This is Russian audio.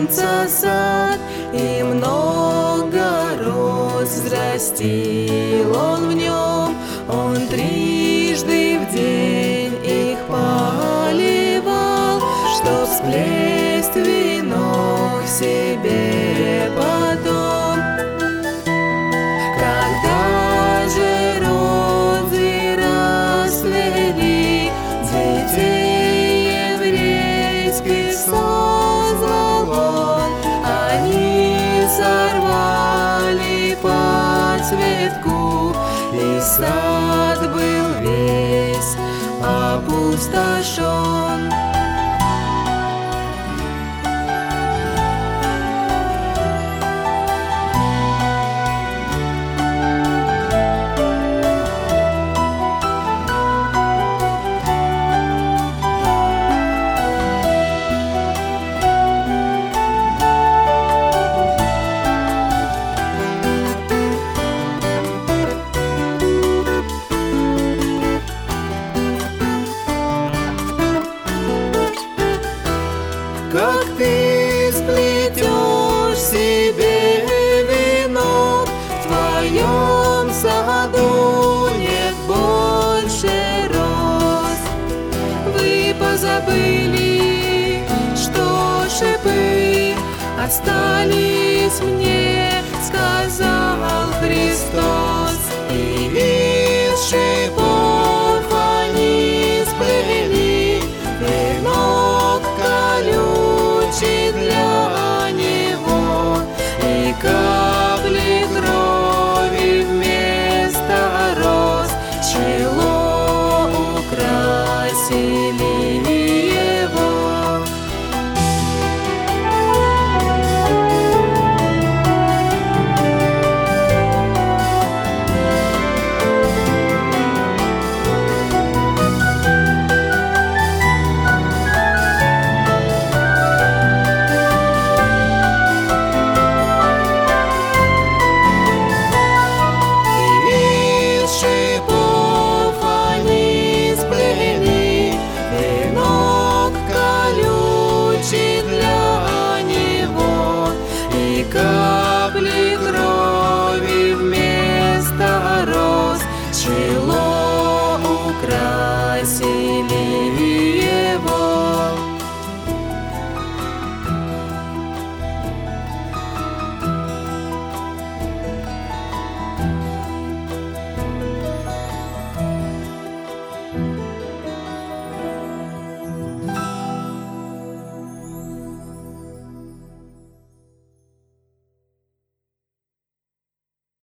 солнца сад, и много роз взрастил он в нем. Он трижды в день их поливал, чтоб сплесть венок себе потом. Когда же розы расцвели, детей еврейских созвал он, они сорвали по цветку, и сад был весь опустошен. Как ты сплетешь себе венок, в твоем саду нет больше роз. Вы позабыли, что шипы остались мне, сказал Христос, и из шипов они сплели венок колючий для него, и капли крови вместо роз чело украсили его. Для него и